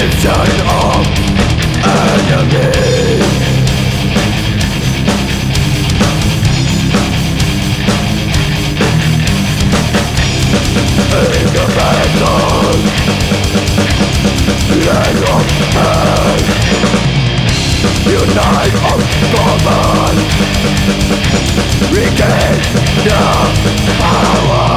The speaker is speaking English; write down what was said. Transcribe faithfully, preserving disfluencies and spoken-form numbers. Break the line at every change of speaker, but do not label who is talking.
Description of enemy. In the battle, land of hell, unite of common, regain the power.